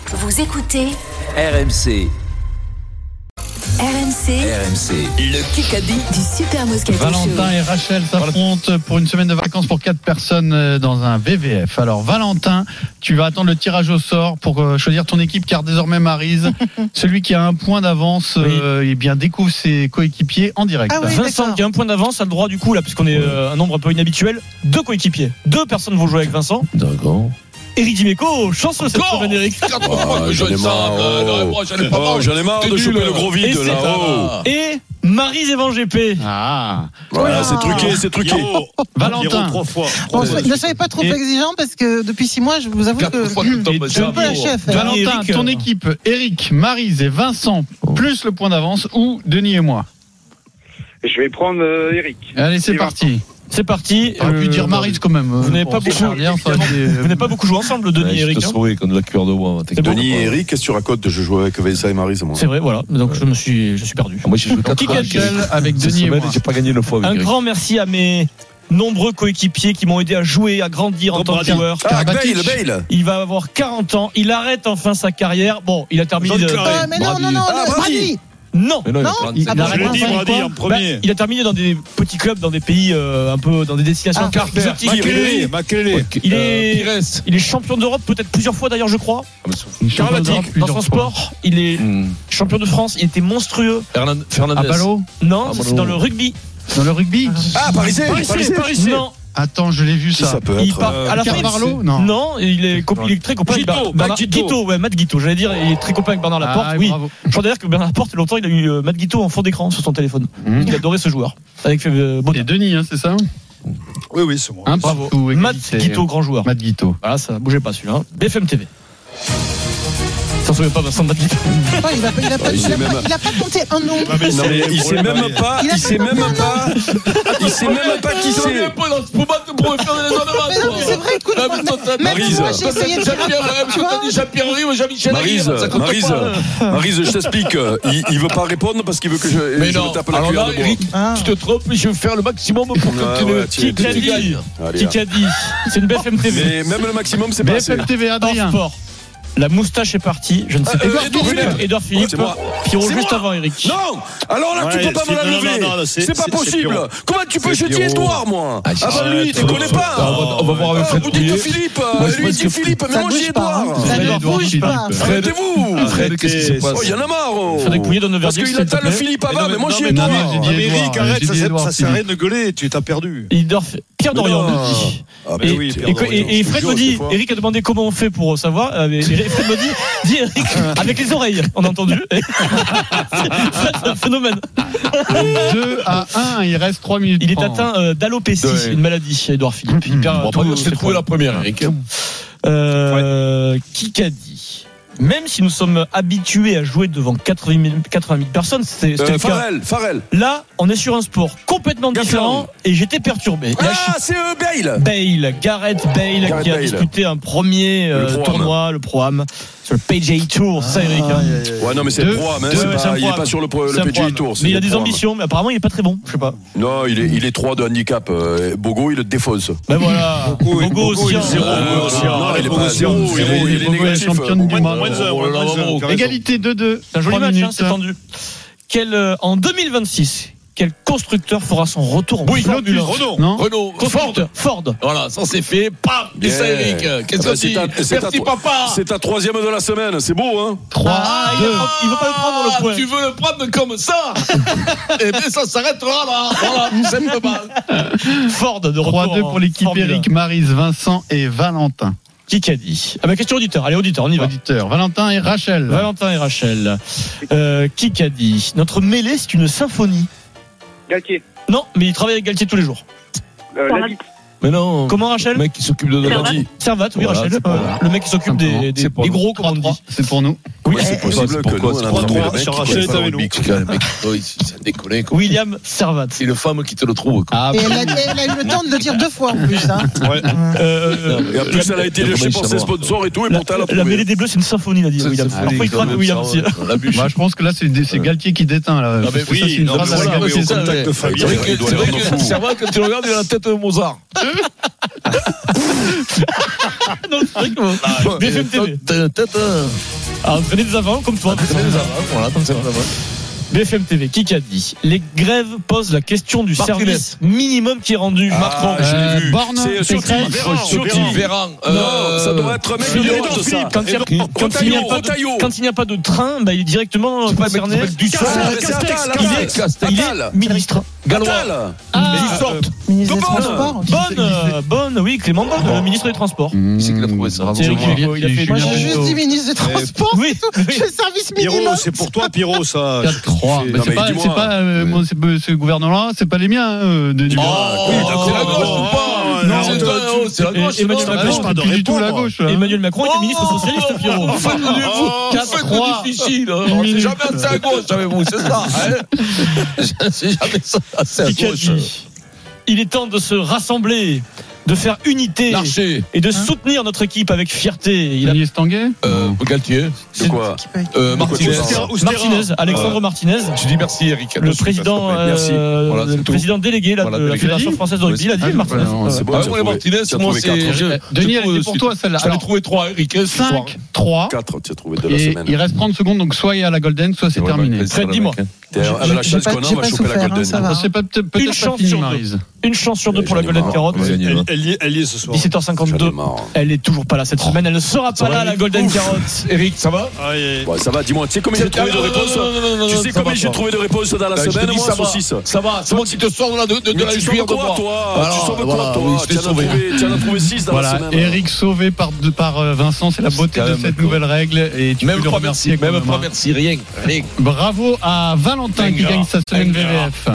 Vous écoutez RMC. RMC, Le Kikadi du Super Moscato Valentin et Rachel s'affrontent pour une semaine de vacances pour 4 personnes dans un VVF. Alors Valentin, tu vas attendre le tirage au sort pour choisir ton équipe, car désormais Maryse, celui qui a un point d'avance, eh bien découvre ses coéquipiers en direct. Ah oui, Vincent qui a un point d'avance a le droit du coup là, puisqu'on est un nombre un peu inhabituel, 2 coéquipiers. 2 personnes vont jouer avec Vincent. D'accord. Eric Dimeco, chanceux cette semaine Eric. J'en ai marre de choper le gros vide là. Et Maryse Evan GP. Ah, Voilà, c'est truqué. Valentin. Bon, ne soyez pas trop exigeant parce que depuis 6 mois, je vous avoue que je suis un peu la chef. Valentin, Eric, ton équipe, Eric, Maryse et Vincent, plus le point d'avance, ou Denis et moi. Je vais prendre Eric. Allez, c'est parti. C'est parti. On aurait pu dire Maryse quand même. Vous n'avez pas beaucoup joué ensemble, Denis et Eric. Je te sauvé comme de la cuillère de bois. Denis et Eric, qu'est-ce que tu racontes? Je joue avec Vincent et Maryse, moi. C'est vrai, voilà. Donc je suis perdu. Moi j'ai joué 4 Qui Rachel avec Denis et moi. j'ai pas gagné le fois avec Un Eric. grand merci à mes nombreux coéquipiers qui m'ont aidé à jouer, à grandir en tant que joueur. Ah, Karabatic. Bale. Il va avoir 40 ans. Il arrête enfin sa carrière. Bon, il a terminé. Mais non, Brady. Non. Mais non, Non. il a Ah, arrête Brady, enfin, Brady, quoi en premier. Il a terminé dans des petits clubs, dans des pays un peu, dans des destinations exotiques. Il est champion d'Europe peut-être plusieurs fois d'ailleurs, je crois. Karabatic, dans son sport, il est champion de France. Il était monstrueux. Fernandez. Abalo. Non, c'est dans le rugby. Dans le rugby. Ah, Parisé. Non. Attends, je l'ai vu ça. Ça peut Il être. part à la fin. Carvalho, Non, non. il est très copain avec Matt Guito. J'allais dire, il est très copain avec Bernard Laporte. Oui. Bravo. Je crois d'ailleurs que Bernard Laporte, longtemps, il a eu Matt Guito en fond d'écran sur son téléphone. Il adorait ce joueur. Avec Et Denis, c'est ça? Oui, c'est moi. Bravo. Partout, Matt égalité. Guito, grand joueur. Matt Guito. Voilà, ça bougeait pas celui-là. BFM TV. Ça se souvient pas Vincent de Matt Guito. Il a pas compté un nom. Non, mais il sait même pas qui c'est. Mais non, mais c'est vrai, écoute, Maryse. moi j'ai essayé de faire Maryse, je t'explique. Il veut pas répondre parce qu'il veut que je me tape la cuillère de bois. Tu te trompes, je vais faire le maximum pour que tu gagnes. Qui a dit? C'est une BFM TV. Mais même le maximum, c'est pas assez. BFM TV, Hors Adrien. sport. La moustache est partie. Je ne sais pas. Edouard Philippe. C'est moi. Qui roule C'est juste moi. avant Eric. Non. Alors là, tu peux pas me la lever. C'est pas possible. Comment tu peux jeter Edouard, moi? Ah bah lui, tu connais pas. On va voir avec Fred Vous dites Pouillet. Philippe. Lui dit Philippe, mais moi j'ai Edouard. Ça ne bouge pas. Arrêtez-vous. Fred, qu'est-ce qui se passe? Oh, il y en a marre. Frédéric Pouillet donne le Parce verdict. qu'il attend le Philippe avant, mais moi j'ai Non, Edouard. mais j'ai dit Edouard. Eric, arrête, J'ai dit Edouard ça sert à rien Philippe. de gueuler, tu t'as perdu. Pierre Dorian me dit. Ah, mais Et, oui, et Fred me dit, Eric a demandé comment on fait pour savoir. Et Fred me dit Eric, avec les oreilles, on a entendu. Fred, c'est un phénomène. 2-1, il reste 3 minutes. Il est 30. atteint d'alopécie, une maladie, Edouard Philippe. Il perd Bon, tout je t'ai trouvé la première, Eric. Qui a dit? Même si nous sommes habitués à jouer devant 80 000 personnes, c'est le cas. Farrell. Là, on est sur un sport complètement différent et j'étais perturbé. Et là, Ah, c'est Bale. Gareth Bale qui a disputé un premier tournoi, le Pro-Am, sur le PGA Tour. C'est ça, Eric. Ouais, non, mais c'est le Pro-Am, il est pas sur le PGA Tour. Mais il a des ambitions, mais apparemment il est pas très bon. Je sais pas. Non, il est 3 de handicap. Bogo, il le défausse. Ben voilà. Bogo aussi. Non, il est pas zéro. Il est négatif. Championne du monde. Égalité. Égalité 2-2. C'est un joli 3 match, minutes. c'est tendu. En 2026, quel constructeur fera son retour en Formule 1? Renault. Ford. Voilà, ça c'est fait. Pam. Et ça, Eric. Qu'est-ce que tu dis? Merci, papa. C'est ta 3e de la semaine. C'est beau, hein? 3, Il veut pas le prendre le point. Tu veux le prendre comme ça? Eh bien, ça s'arrêtera là. Voilà, tout simplement. Ford de retour. 3-2 pour l'équipe Formule 1. Eric, Maryse, Vincent et Valentin. Qui a dit? Ah bah question auditeur. Allez, auditeur, on y va. Auditeur, Valentin et Rachel. Valentin et Rachel. Qui a dit? Notre mêlée, c'est une symphonie. Galtier. Non, mais il travaille avec Galtier tous les jours. Labitte. Mais non. Comment, Rachel? Le mec qui s'occupe de Donati. Servat, oui, Voilà, Rachel. c'est pour- Le mec qui s'occupe des gros, comme on dit. C'est pour nous. Oui, C'est possible que nous, on a attrapé le mec qui connaît pas le rugby. Le mec, c'est déconné. William Servat. C'est une femme qui te le trouve. Ah, Et elle a eu le temps de le dire 2 fois en plus. Hein. Et en plus, elle a été léchée pour ses sponsors et tout, et pourtant, elle a La trouvé. mêlée des Bleus, c'est une symphonie, il a dit William. Parfois, il craque William aussi. je pense que là, c'est Galtier qui déteint. Là. Ah, mais Parce que ça, c'est une phrase à la Galtier. c'est vrai que Servat, quand tu regardes, il a la tête de Mozart. Non, c'est vrai que BFM TV. Entraîner des avants comme toi. Voilà, comme ça. BFM TV, qui a dit les grèves posent la question du service minimum qui est rendu. Macron, je l'ai vu. Borne, C'est Ciotti, Véran. Non, ça doit être un mec de droite, ça. Quand il n'y a pas de train, il est directement concerné. Il est ministre. Gallois. Ministre des Transports. Bonne, oui, Clément Bonne, le ministre des Transports. C'est qu'il a trouvé ça. C'est Eric Hugo, il a fait. Moi, j'ai juste dit ministre des Transports. Oui, Je fais service minimum. Pierrot, c'est pour toi, Pierrot, ça. 4-3. Mais c'est pas ce gouvernement-là, c'est pas les miens. Denis. Oui, d'accord. C'est la gauche ou pas? Non, c'est la gauche. Emmanuel Macron, pas du tout la gauche. Emmanuel Macron était ministre socialiste, Pierrot. Faites-le difficile. C'est jamais assez à gauche avec vous, c'est ça. C'est jamais ça assez à gauche. Il est temps de se rassembler, de faire unité et de soutenir notre équipe avec fierté. Il a Denis Estanguet Galtier. C'est quoi Martinez, Alexandre Martinez. Je dis merci, Eric. Le président délégué de la Fédération française de rugby, il a dit Martinez. C'est bon, Martinez, moi c'est. Denis, elle est pour toi celle-là. J'en ai trouvé 3, Eric. 5-3. 4, tu as trouvé de la semaine. Il reste 30 secondes, donc soit il y a la Golden, soit c'est terminé. Fred, dis-moi. Avec la chance qu'on a, on va choper la Golden. C'est peut-être pas fini, Maryse. Une chance sur deux pour la Golden Carotte. Elle y est ce soir. 17h52. Elle est toujours pas là cette semaine. Elle ne sera pas là, la Golden Carotte. Eric, ça va? Ouais, ça va. Dis-moi, tu sais combien j'ai trouvé de réponses? Tu sais combien j'ai trouvé de réponses dans la semaine? Moi, saucisse. Ça va. C'est moi qui te sors de la juillet de moi. Tu sauves quoi, toi? Tu en as trouvé 6 dans la semaine. Eric sauvé par Vincent, c'est la beauté de cette nouvelle règle. Et tu peux le remercier. Même pas merci, rien. Bravo à Valentin qui gagne sa semaine VVF.